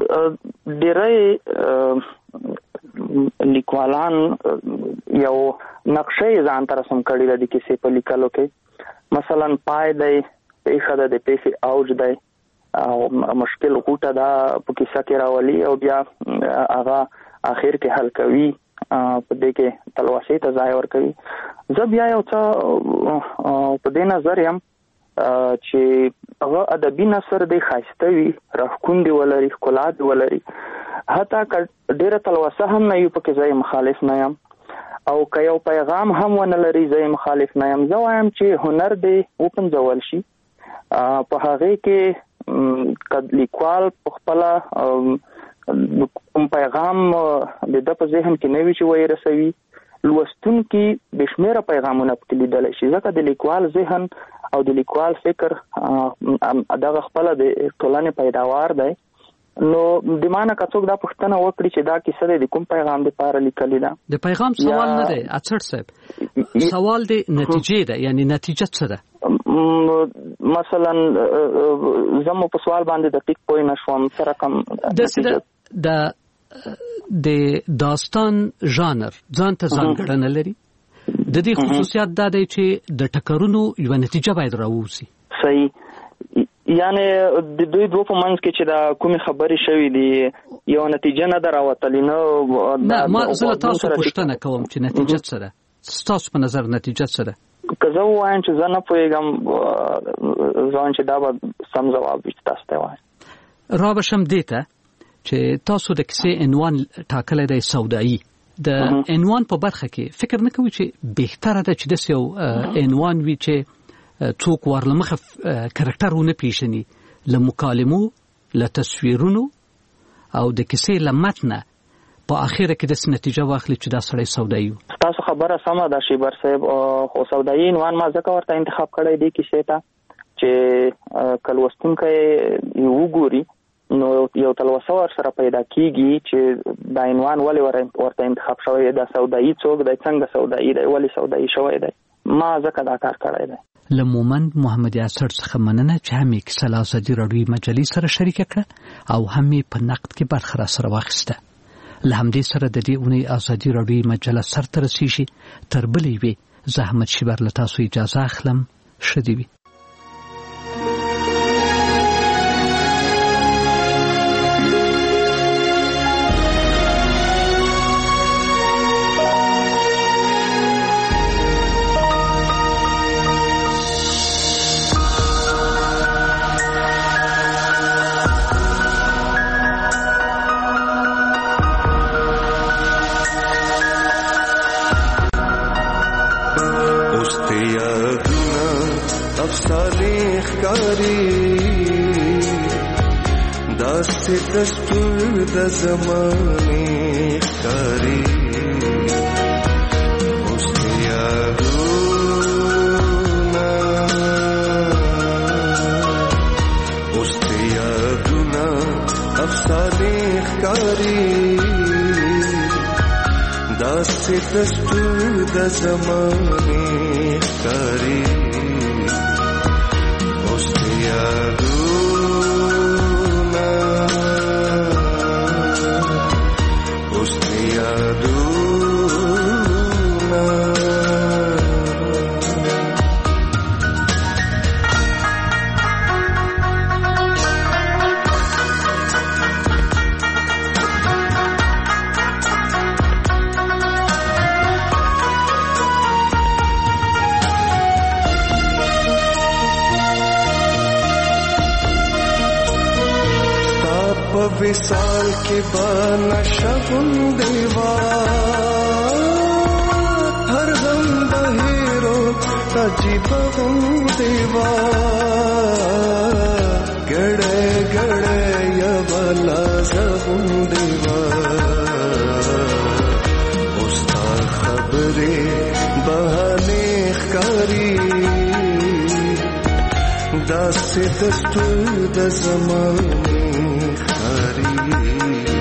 ډېری لیکوالان یو نقشه ځان ته رسم کړي ده د کیسې په لیکلو کې مثلا پای دی پیښه ده د پیښې اوج دی او مشکل غوټه ده په کیسه کې راولي او بیا هغه اخر کې حل کوي په دې کې تلواسې ته ځای ورکوي. زه بیا یو څه په دې نظر یم چې هغه ادبي نثر دی ښایسته وي راښکوندې ولري ښکلا دې ولري حتی که ډېره تلوسه هم نه وي پکې زه مخالف نه یم او که یو پیغام هم ونه لري زه مخالف نه یم. زه وایم چې هنر دې وپنځول شي په هغې کې که لیکوال په خپله کوم پیغام د ده په ذهن کې نه وي چې ویې رسوي لوستونکي بې شمېره پیغامونه پکې لیدلی شي ځکه د لیکوال ذهن او د لیکوال فکر دغه خپله د ټولنې پیداوار دی نو د معنی که څوک دا پوښتنه وکړي چې دا کیسه د کوم پیغام دپاره لیکلې ده
د پیغام سوال نه دی اڅړ صاحب سوال د نتیجې ده یعنی نتیجه څه ده
مثلا زه مو په سوال باندې د ټیک پوه نه شوم څه رقم
د داستان ژانر ځان ته ځانګړنه لري د دې خصوصیت دا دی چې د ټکرونو یوه نتیجه باید راووځي.
صحیح یعنی د دوی دوه په منځ کې چې دا کومې خبرې شوي دي یو نتیجه نه ده راوتلې
نه ما زه له تاسو پوښتنه کوم چې نتیجه څه ده ستاسو په نظر نتیجه څه ده؟
که زه ووایم چې زه نه پوهېږم زه وایم چې دا به سم ځواب وي چې تاسو ته وایم.
را به شم دې ته چې تاسو د کیسې عنوان ټاکلی دی سودایي د عنوان په برخه کې فکر نه کوي چې بهتره ده چې داسې یو عنوان وي چې څوک ورلمخه کرکټر ونه پیژني له مکالمو له تصویرونو او د کیسې له متنه په اخره کې د نتیجه واخلي چې دا سړی سودایي و.
تاسو خبره سمه ده شیبر صاحب خو سودایي عنوان ما ځکه ورته انتخاب کړی دی کیسې ته چې که لوستونکی وګوري نو یو تلوسه ورسره پیدا کیږي چې دا عنوان ولې ورته انتخاب شوی دا سودایي څوک دی څنګه سودایي دی ولې سودایي شوی دی ما ځکه دا کار کړی دی.
له مومند محمد یاسر څخه مننه چې هم یې کیسه له ازادي راډیوي مجلې سره شریکه کړه او هم یې په نقد کې برخه راسره واخیسته. له همدې سره د دې اونۍ ازادي راډیوي مجله سرته رسیږي تر بلې وي زه احمد شیبر له تاسو اجازه اخلم ښه دې وي.
دستور د زمانه ښکاري اوس یادونه افسانې ښکاري داسې دستور د زمانه ښکاري اوس विसाल के बनशगुन देवा हर गम बहेरो अजीब गम देवा गड़े गड़े यवला जगुन देवा उस्ता खबरे बहाने कारी दास दस्तूर द ज़माने खारी